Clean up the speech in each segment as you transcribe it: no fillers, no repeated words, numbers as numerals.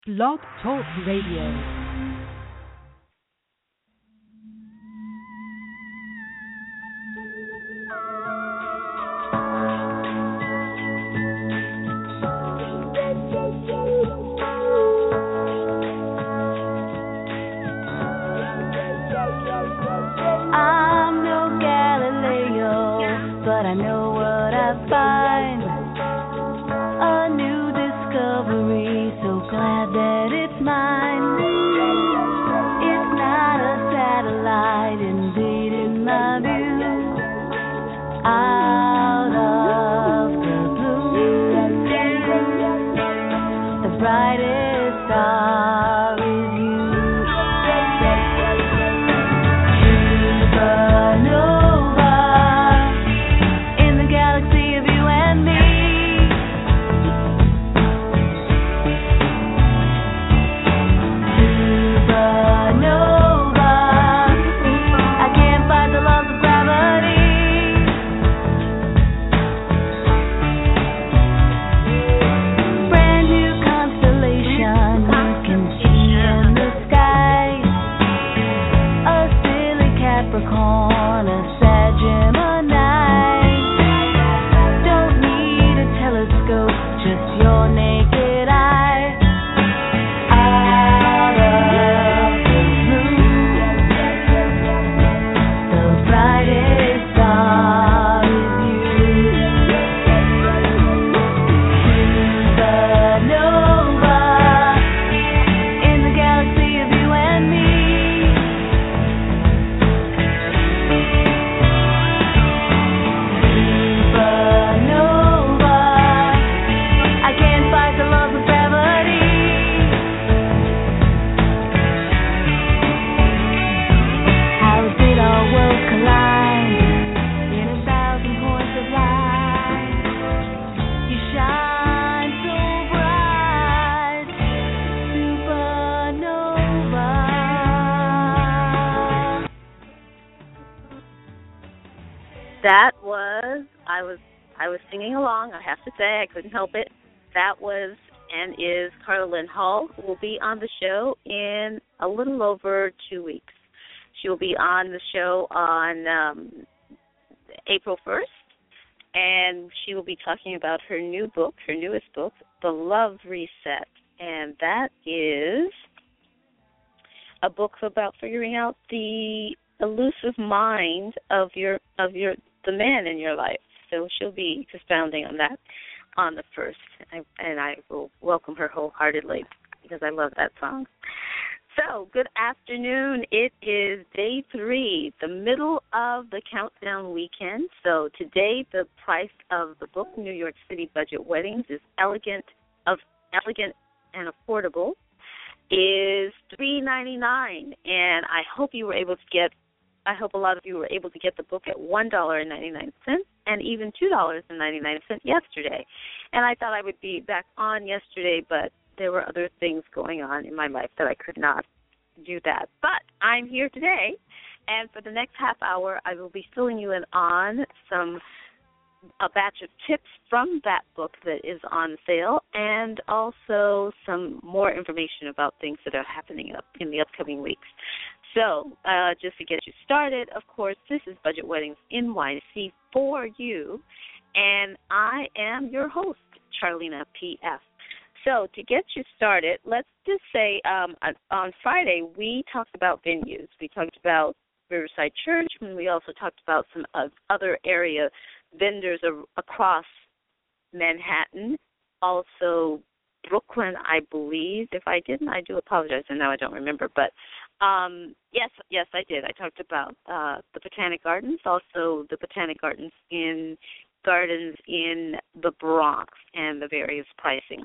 Blog Talk Radio. I was singing along. I have to say, I couldn't help it. That was and is Carla Lynn Hall, who will be on the show in a little over 2 weeks. She will be on the show on April 1st, and she will be talking about her new book, her newest book, The Love Reset, and that is a book about figuring out the elusive mind of the man in your life. So she'll be expounding on that on the 1st, and I will welcome her wholeheartedly because I love that song. So, good afternoon. It is day 3, the middle of the countdown weekend. So today the price of the book, New York City Budget Weddings, is elegant and affordable, is $3.99, and I hope a lot of you were able to get the book at $1.99 and even $2.99 yesterday. And I thought I would be back on yesterday, but there were other things going on in my life that I could not do that. But I'm here today, and for the next half hour, I will be filling you in on a batch of tips from that book that is on sale, and also some more information about things that are happening in the upcoming weeks. So, just to get you started, of course, this is Budget Weddings NYC for you, and I am your host, Charlena P.F. So, to get you started, let's just say on Friday we talked about venues. We talked about Riverside Church, and we also talked about some other area vendors across Manhattan, also Brooklyn, I believe. If I didn't, I do apologize, and now I don't remember. But yes, I did. I talked about the Botanic Gardens, also the Botanic Gardens in the Bronx, and the various pricing.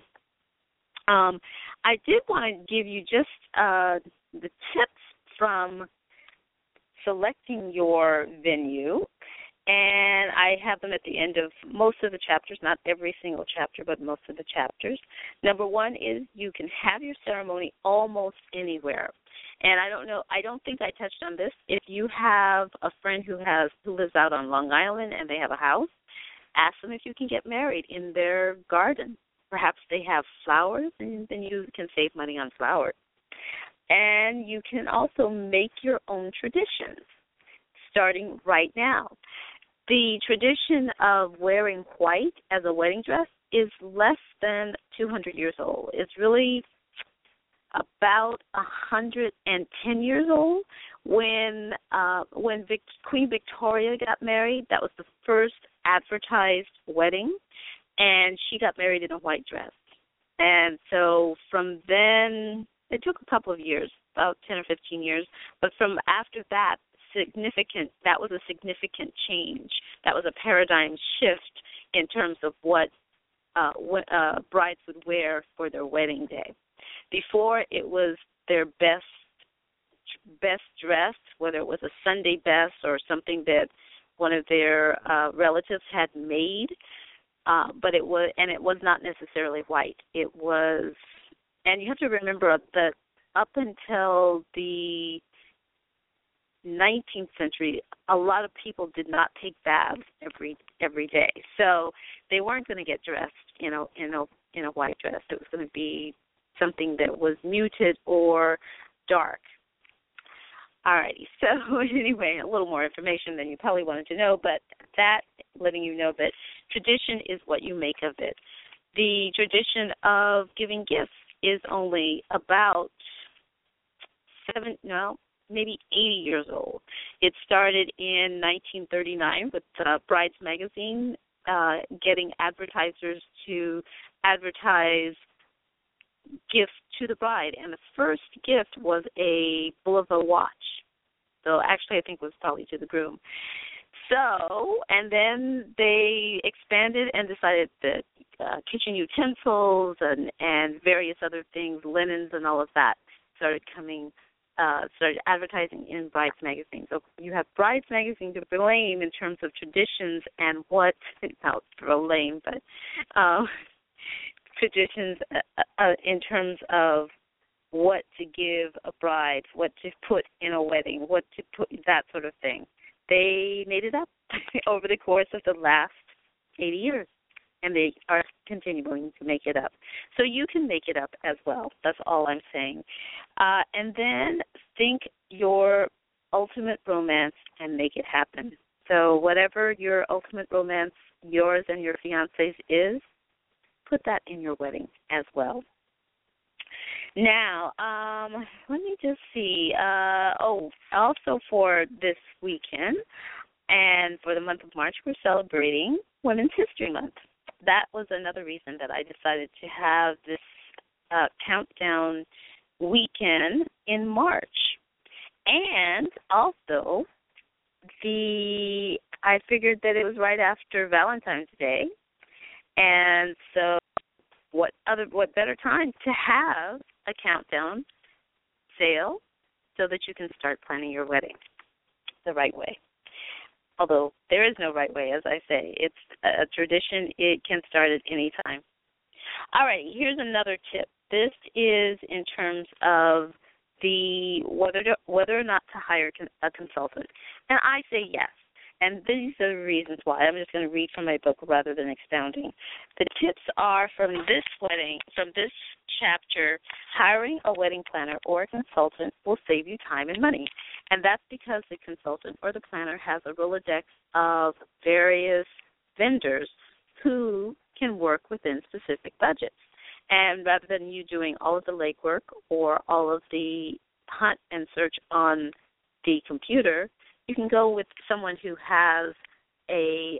I did want to give you just the tips from selecting your venue, and I have them at the end of most of the chapters, not every single chapter, but most of the chapters. Number 1 is you can have your ceremony almost anywhere. And I don't think I touched on this. If you have a friend who lives out on Long Island and they have a house, ask them if you can get married in their garden, perhaps they have flowers, and then you can save money on flowers. And you can also make your own traditions, starting right now. The tradition of wearing white as a wedding dress is less than 200 years old. It's really about 110 years old. When Queen Victoria got married, that was the first advertised wedding, and she got married in a white dress. And so from then, it took a couple of years, about 10 or 15 years, but from after that, that was a significant change. That was a paradigm shift in terms of what brides would wear for their wedding day. Before, it was their best dress, whether it was a Sunday best or something that one of their relatives had made, but it was not necessarily white. It was, and you have to remember that up until the 19th century, a lot of people did not take baths every day, so they weren't going to get dressed in a white dress. It was going to be something that was muted or dark. Alrighty, so anyway, a little more information than you probably wanted to know, but that, letting you know that tradition is what you make of it. The tradition of giving gifts is only about maybe 80 years old. It started in 1939 with Brides Magazine, getting advertisers to advertise gifts to the bride, and the first gift was a Bulova watch. So actually I think it was probably to the groom. So, and then they expanded and decided that kitchen utensils and various other things, linens and all of that, started advertising in Brides Magazine. So you have Brides Magazine to blame in terms of traditions and what, not blame, but traditions in terms of what to give a bride, what to put in a wedding, what to put, that sort of thing. They made it up over the course of the last 80 years, and they are continuing to make it up. So you can make it up as well. That's all I'm saying. And then think your ultimate romance and make it happen. So whatever your ultimate romance, yours and your fiancé's is, put that in your wedding as well. Now, let me just see. Also for this weekend and for the month of March, we're celebrating Women's History Month. That was another reason that I decided to have this countdown weekend in March. And also, I figured that it was right after Valentine's Day, and so what better time to have a countdown sale so that you can start planning your wedding the right way. Although there is no right way, as I say. It's a tradition. It can start at any time. All right, here's another tip. This is in terms of whether or not to hire a consultant. And I say yes. And these are the reasons why. I'm just going to read from my book rather than expounding. The tips are from this chapter. Hiring a wedding planner or a consultant will save you time and money. And that's because the consultant or the planner has a Rolodex of various vendors who can work within specific budgets. And rather than you doing all of the legwork or all of the hunt and search on the computer, you can go with someone who has a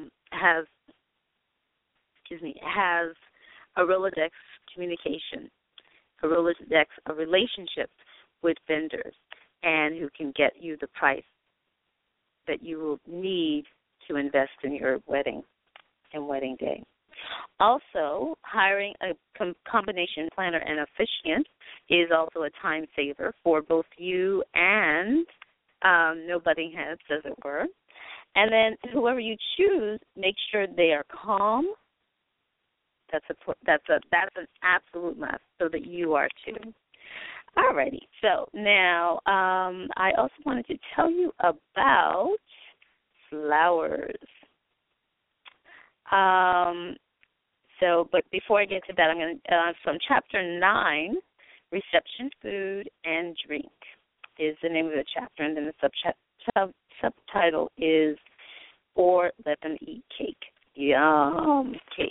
Rolodex communication, a Rolodex of relationships with vendors, and who can get you the price that you will need to invest in your wedding and wedding day. Also, hiring a combination planner and officiant is also a time saver for both you and no butting heads, as it were. And then whoever you choose, make sure they are calm. That's an absolute must, so that you are too. Alrighty. So now I also wanted to tell you about flowers. So, but before I get to that, I'm going to, from Chapter 9, Reception, Food, and Drink is the name of the chapter, and then the subtitle is Or Let Them Eat Cake. Yum, cake.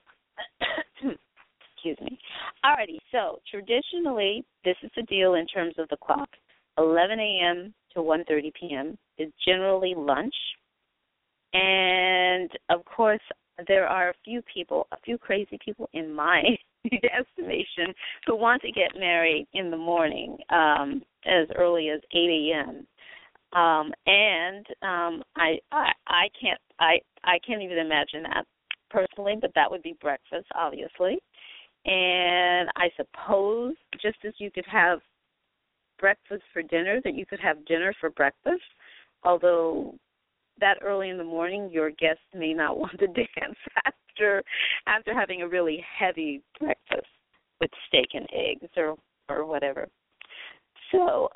Excuse me. Alrighty, so traditionally, this is the deal in terms of the clock. 11 a.m. to 1:30 p.m. is generally lunch. And, of course, there are a few crazy people in my estimation, who want to get married in the morning as early as 8 a.m. I can't even imagine that personally, but that would be breakfast, obviously. And I suppose just as you could have breakfast for dinner, that you could have dinner for breakfast, although that early in the morning your guests may not want to dance after having a really heavy breakfast with steak and eggs or whatever. So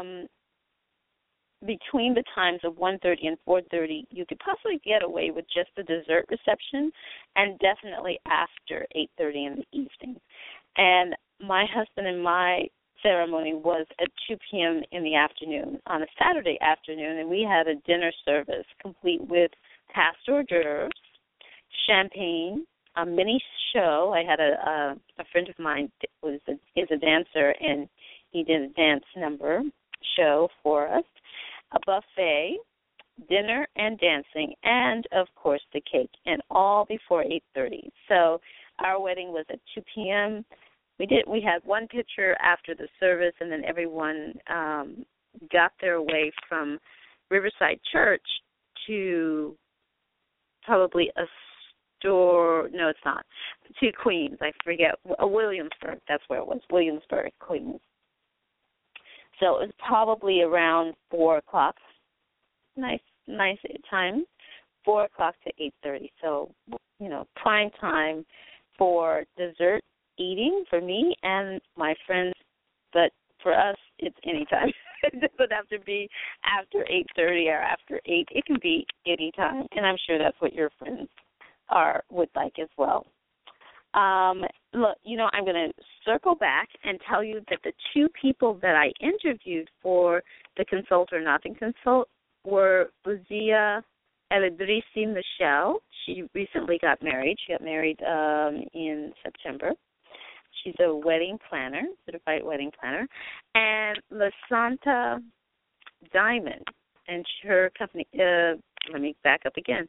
between the times of 1:30 and 4:30, you could possibly get away with just the dessert reception, and definitely after 8:30 in the evening. And my husband and my ceremony was at 2 p.m. in the afternoon, on a Saturday afternoon, and we had a dinner service complete with past hors d'oeuvres, champagne, a mini show. I had a friend of mine is a dancer, and he did a dance number show for us, a buffet, dinner and dancing, and, of course, the cake, and all before 8:30. So our wedding was at 2 p.m., We had one picture after the service, and then everyone got their way from Riverside Church to probably a store. No, it's not. To Queens. I forget. Williamsburg. That's where it was. Williamsburg, Queens. So it was probably around 4 o'clock. Nice time. 4 o'clock to 8:30. So, prime time for dessert eating for me and my friends, but for us, it's any time. It doesn't have to be after 8:30 or after 8. It can be any time, and I'm sure that's what your friends would like as well. Look, I'm going to circle back and tell you that the two people that I interviewed for the Consult or Nothing Consult were Buzia Eledrisi Michelle. She recently got married. She got married in September. She's a wedding planner, certified wedding planner, and LaSanta Diamond, and her company. Let me back up again.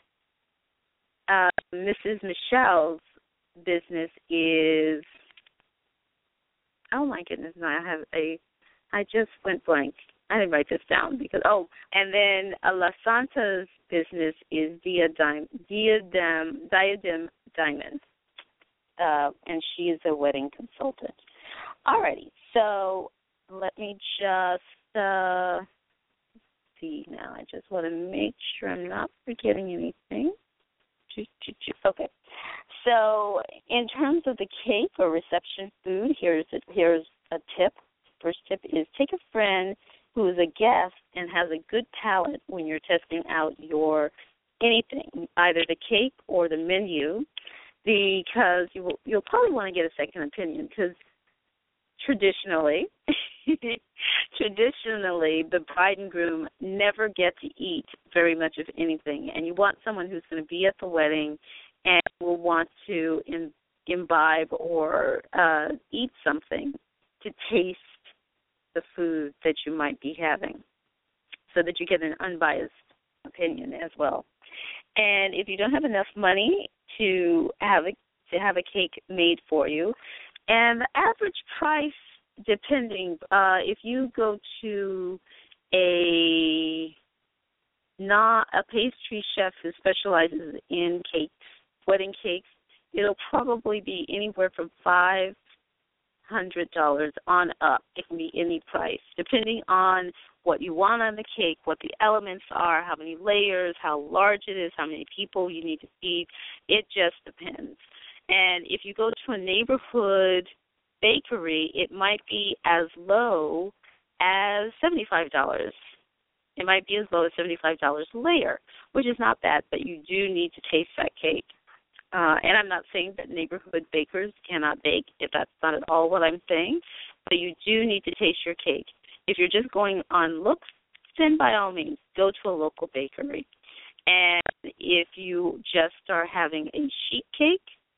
Mrs. Michelle's business is. Oh my goodness! Now I just went blank. I didn't write this down because. And then LaSanta's business is Diadem Diamond. And she is a wedding consultant. Alrighty, so let me just see now. I just want to make sure I'm not forgetting anything. Okay, so in terms of the cake or reception food, here's a tip. First tip is take a friend who is a guest and has a good palate when you're testing out your anything, either the cake or the menu, because you'll probably want to get a second opinion, because traditionally, the bride and groom never get to eat very much of anything, and you want someone who's going to be at the wedding and will want to imbibe or eat something to taste the food that you might be having, so that you get an unbiased opinion as well. And if you don't have enough money to have a cake made for you, and the average price, depending, if you go to a pastry chef who specializes in cakes, wedding cakes, it'll probably be anywhere from $500 on up. It can be any price, depending on what you want on the cake, what the elements are, how many layers, how large it is, how many people you need to feed. It just depends. And if you go to a neighborhood bakery, it might be as low as $75. It might be as low as $75 a layer, which is not bad, but you do need to taste that cake. And I'm not saying that neighborhood bakers cannot bake, if that's not at all what I'm saying, but you do need to taste your cake. If you're just going on looks, then by all means, go to a local bakery. And if you just are having a sheet cake,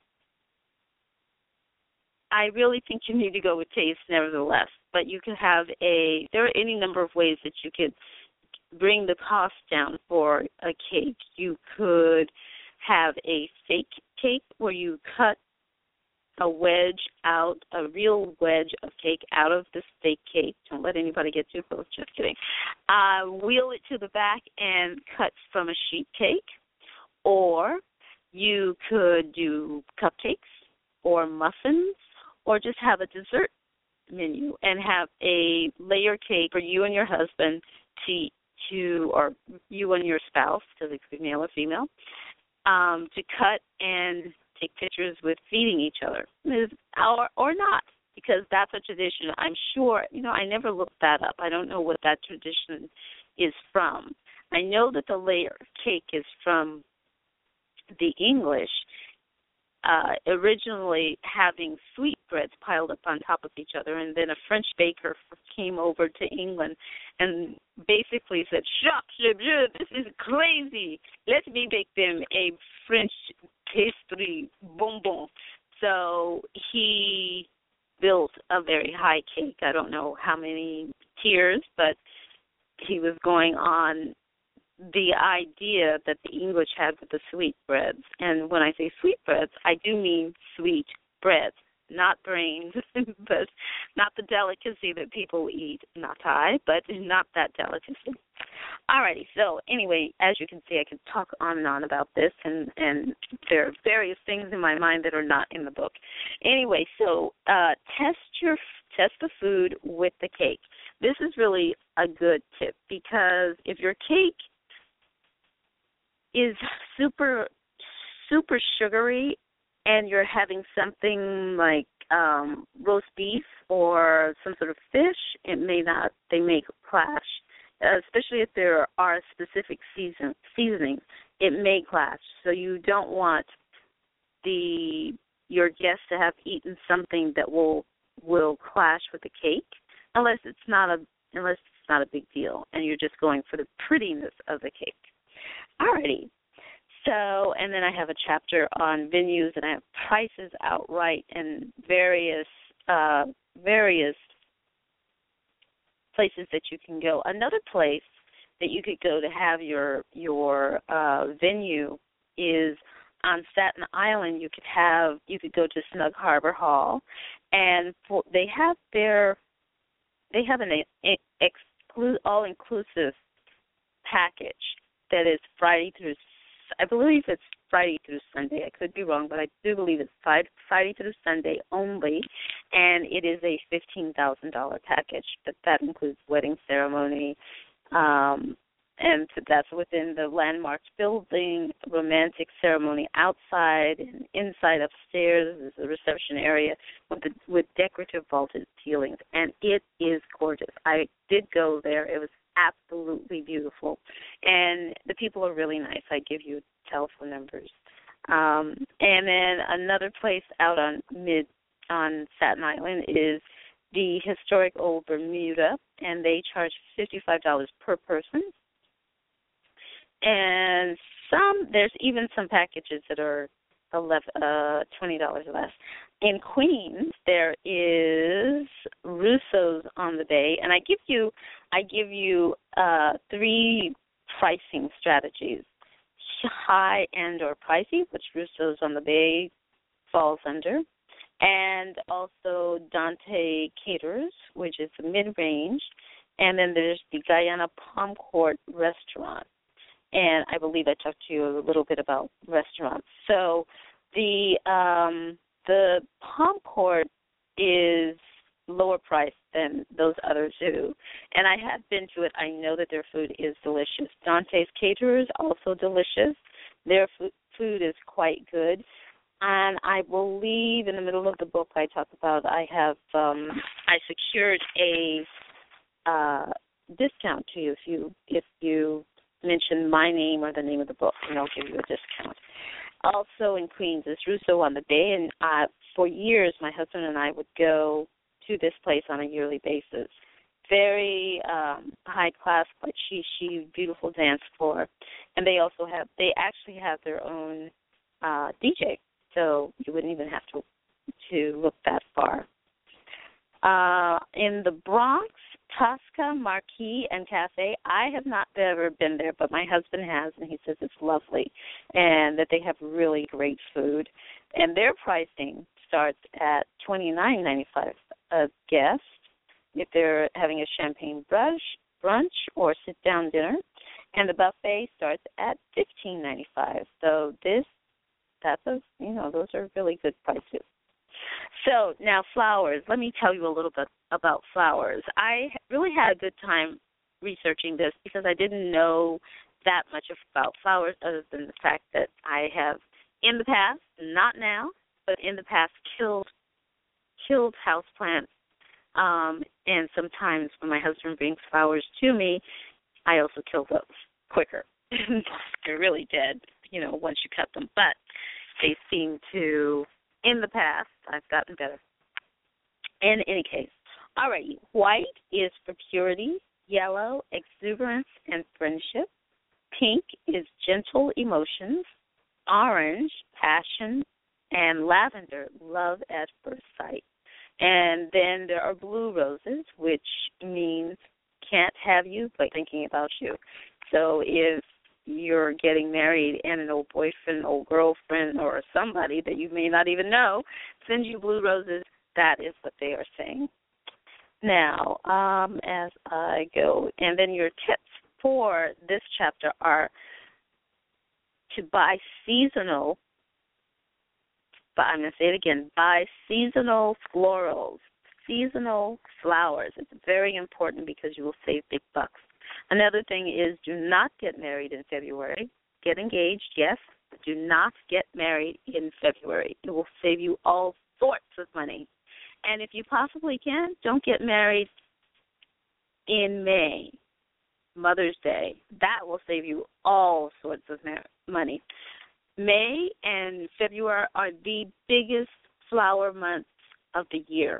I really think you need to go with taste nevertheless. But you can have there are any number of ways that you could bring the cost down for a cake. You could have a fake cake where you cut a real wedge of cake out of this fake cake. Don't let anybody get too close, just kidding. Wheel it to the back and cut from a sheet cake. Or you could do cupcakes or muffins, or just have a dessert menu and have a layer cake for you and your husband or you and your spouse, because it could be male or female, to cut and take pictures with feeding each other, or not, because that's a tradition. I'm sure, I never looked that up. I don't know what that tradition is from. I know that the layer cake is from the English, originally having sweetbreads piled up on top of each other, and then a French baker came over to England and basically said, this is crazy. Let me make them a French pastry bonbon. So he built a very high cake. I don't know how many tiers, but he was going on the idea that the English had with the sweetbreads. And when I say sweetbreads, I do mean sweet breads, not brains, but not the delicacy that people eat, not I, but not that delicacy. Alrighty, so anyway, as you can see, I can talk on and on about this, and there are various things in my mind that are not in the book. Anyway, so test the food with the cake. This is really a good tip, because if your cake is super, super sugary and you're having something like roast beef or some sort of fish, they may clash. Especially if there are specific seasonings, it may clash. So you don't want your guests to have eaten something that will clash with the cake, unless it's not a big deal and you're just going for the prettiness of the cake. Alrighty. So, and then I have a chapter on venues, and I have prices outright and various places that you can go. Another place that you could go to have your venue is on Staten Island. You could go to Snug Harbor Hall, and they have an all-inclusive package that is I believe it's Friday through Sunday. I could be wrong, but I do believe it's Friday through Sunday only, and it is a $15,000 package. But that includes wedding ceremony, and that's within the landmark building, romantic ceremony outside, and inside upstairs is the reception area with decorative vaulted ceilings, and it is gorgeous. I did go there. It was absolutely beautiful, and the people are really nice. I give you telephone numbers. And then another place out on Staten Island is the historic Old Bermuda, and they charge $55 per person. And there's even some packages that are $20 less. In Queens, there is Russo's on the Bay, and I give you 3 pricing strategies: high end or pricey, which Russo's on the Bay falls under, and also Dante Caterers, which is the mid-range, and then there's the Guyana Palm Court restaurant. And I believe I talked to you a little bit about restaurants. So the Palm Court is lower priced than those other two, and I have been to it. I know that their food is delicious. Dante's Caterers, also delicious. Their food is quite good. And I believe in the middle of the book I talk about I secured a discount to you if you mention my name or the name of the book, and I'll give you a discount. also in Queens is Russo on the Bay, and for years my husband and I would go to this place on a yearly basis. Very high class, but she beautiful dance floor, and they actually have their own DJ, so you wouldn't even have to look that far. In the Bronx, Tosca Marquis and Cafe, I have not ever been there, but my husband has, and he says it's lovely and that they have really great food. And their pricing starts at $29.95 a guest if they're having a champagne brunch or sit-down dinner. And the buffet starts at $15.95. So those are really good prices. So now flowers. Let me tell you a little bit about flowers. I really had a good time researching this because I didn't know that much about flowers other than the fact that I have in the past, not now, but in the past killed houseplants. And sometimes when my husband brings flowers to me, I also kill those quicker. They're really dead, once you cut them. But they seem to, in the past, I've gotten better. In any case, all right, white is for purity, yellow, exuberance and friendship, pink is gentle emotions, orange, passion, and lavender, love at first sight. And then there are blue roses, which means can't have you but thinking about you. So if you're getting married and an old boyfriend, old girlfriend, or somebody that you may not even know sends you blue roses, that is what they are saying. Now, as I go, and then your tips for this chapter are to buy seasonal, but I'm going to say it again, buy seasonal florals, seasonal flowers. It's very important because you will save big bucks. Another thing is do not get married in February. Get engaged, yes, but do not get married in February. It will save you all sorts of money. And if you possibly can, don't get married in May, Mother's Day. That will save you all sorts of money. May and February are the biggest flower months of the year.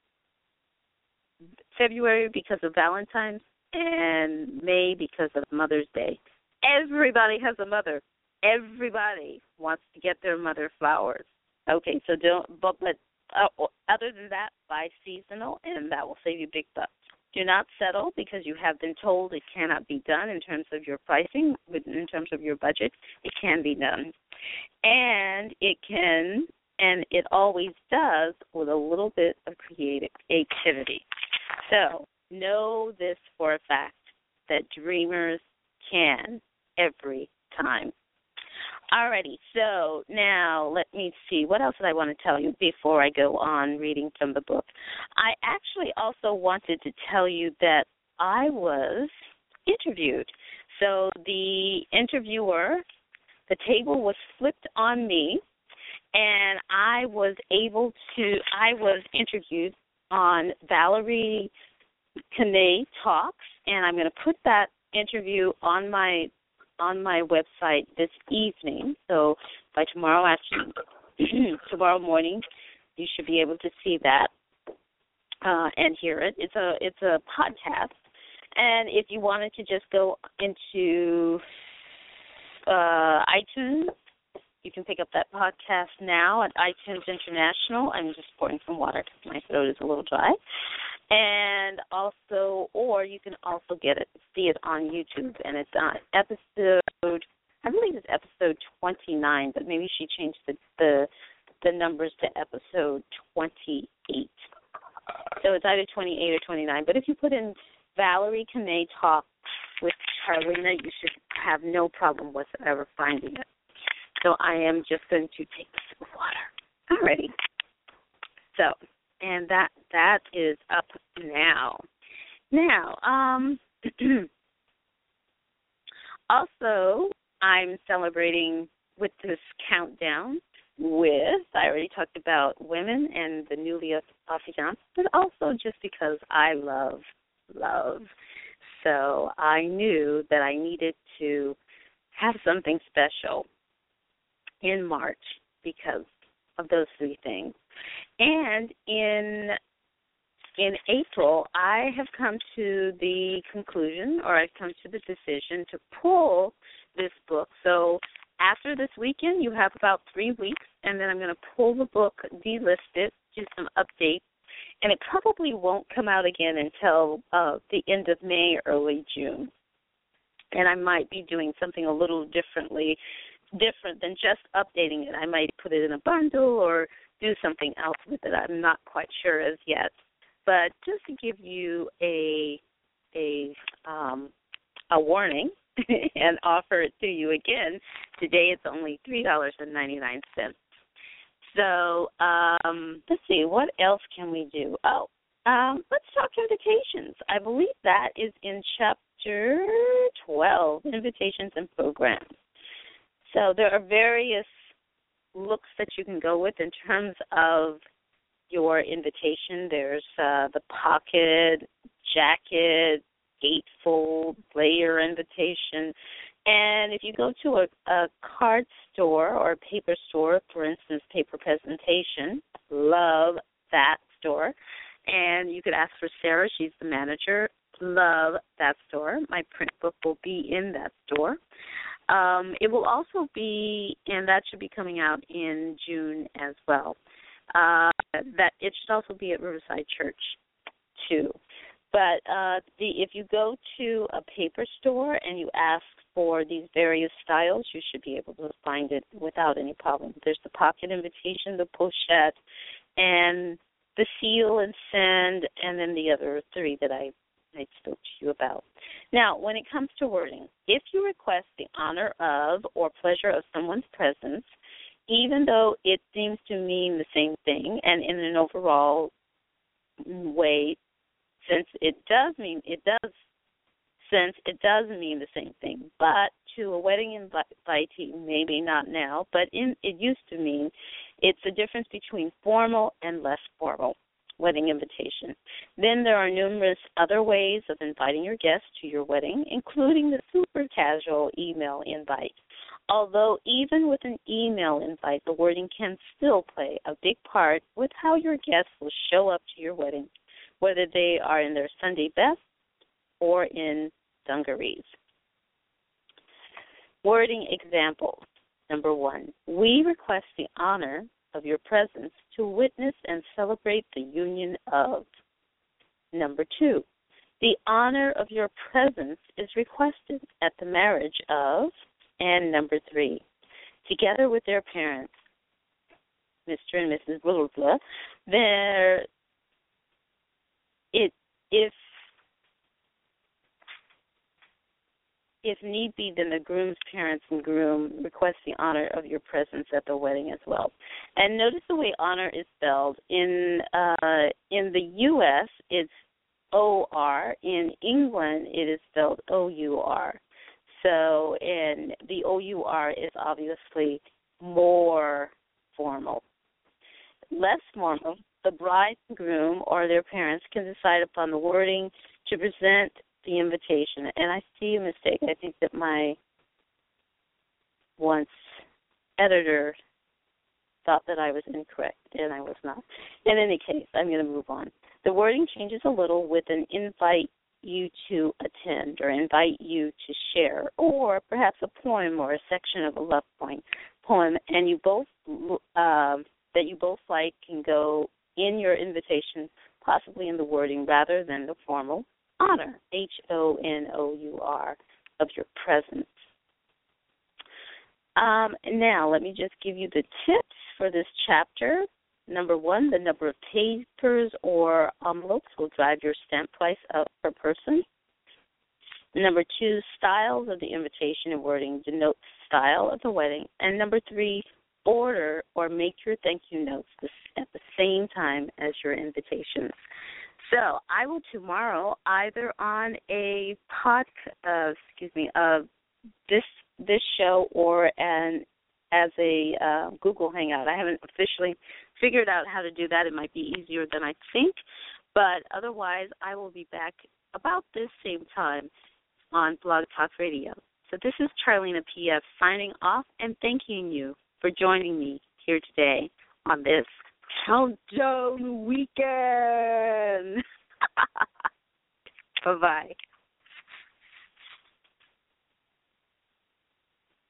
February because of Valentine's and May because of Mother's Day. Everybody has a mother. Everybody wants to get their mother flowers. Okay, so other than that, buy seasonal, and that will save you big bucks. Do not settle because you have been told it cannot be done in terms of your pricing, in terms of your budget. It can be done. And it always does with a little bit of creativity. So know this for a fact, that dreamers can every time. Alrighty, so now let me see. What else did I want to tell you before I go on reading from the book? I actually also wanted to tell you that I was interviewed. So the interviewer, the table was flipped on me, and I was interviewed on Valerie Canay Talks, and I'm going to put that interview on my website this evening. So by tomorrow morning, you should be able to see that and hear it. It's a podcast, and if you wanted to just go into iTunes, you can pick up that podcast now at iTunes International. I'm just pouring some water because my throat is a little dry. And also, or you can also see it on YouTube, and it's on episode, I believe it's episode 29, but maybe she changed the numbers to episode 28. So it's either 28 or 29. But if you put in Valerie Canay Talk with Carlina, you should have no problem whatsoever finding it. So I am just going to take a sip of water. Alrighty. So, and that is up now. Now, also, I'm celebrating with this countdown I already talked about women and the newly affianced, but also just because I love. So I knew that I needed to have something special. in March because of those three things. And in April, I have come to the conclusion, or I've come to the decision to pull this book. So after this weekend, you have about 3 weeks, and then I'm going to pull the book, delist it, do some updates, and it probably won't come out again until the end of May, early June. And I might be doing something a little different than just updating it. I might put it in a bundle or do something else with it. I'm not quite sure as yet. But just to give you a warning and offer it to you again, today it's only $3.99. So let's see, what else can we do? Let's talk invitations. I believe that is in Chapter 12, Invitations and Programs. So there are various looks that you can go with in terms of your invitation. There's the pocket, jacket, gatefold, layer invitation. And if you go to a card store or a paper store, for instance, Paper Presentation, love that store. And you could ask for Sarah. She's the manager. Love that store. My print book will be in that store. It will also be, and that should be coming out in June as well. That it should also be at Riverside Church too. But if you go to a paper store and you ask for these various styles, you should be able to find it without any problem. There's the pocket invitation, the pochette, and the seal and send, and then the other three that I spoke to you about. Now, when it comes to wording, if you request the honor of or pleasure of someone's presence, even though it seems to mean the same thing, and in an overall way, since it does mean the same thing, but to a wedding invitee, maybe not now, but it used to mean it's the difference between formal and less formal wedding invitation. Then there are numerous other ways of inviting your guests to your wedding, including the super casual email invite. Although even with an email invite, the wording can still play a big part with how your guests will show up to your wedding, whether they are in their Sunday best or in dungarees. Wording examples. Number 1, we request the honor of your presence to witness and celebrate the union of. Number 2, the honor of your presence is requested at the marriage of. And number 3, together with their parents, Mr. and Mrs. blah, blah, blah, if need be, then the groom's parents and groom request the honor of your presence at the wedding as well. And notice the way honor is spelled. In the U.S., it's O-R. In England, it is spelled O-U-R. So, and the O-U-R is obviously more formal. Less formal, the bride and groom or their parents can decide upon the wording to present the invitation. And I see a mistake. I think that my once editor thought that I was incorrect, and I was not. In any case, I'm going to move on. The wording changes a little with an invite you to attend or invite you to share, or perhaps a poem or a section of a love poem, and you both that you both like can go in your invitation, possibly in the wording rather than the formal honor, H-O-N-O-U-R, of your presence. Now, let me just give you the tips for this chapter. Number 1, the number of papers or envelopes will drive your stamp price up per person. Number 2, styles of the invitation and wording denote the style of the wedding. And number 3, order or make your thank you notes at the same time as your invitations. So I will tomorrow either on a this show or as a Google Hangout. I haven't officially figured out how to do that. It might be easier than I think, but otherwise I will be back about this same time on Blog Talk Radio. So this is Charlena P.F. signing off and thanking you for joining me here today on this countdown weekend. Bye-bye.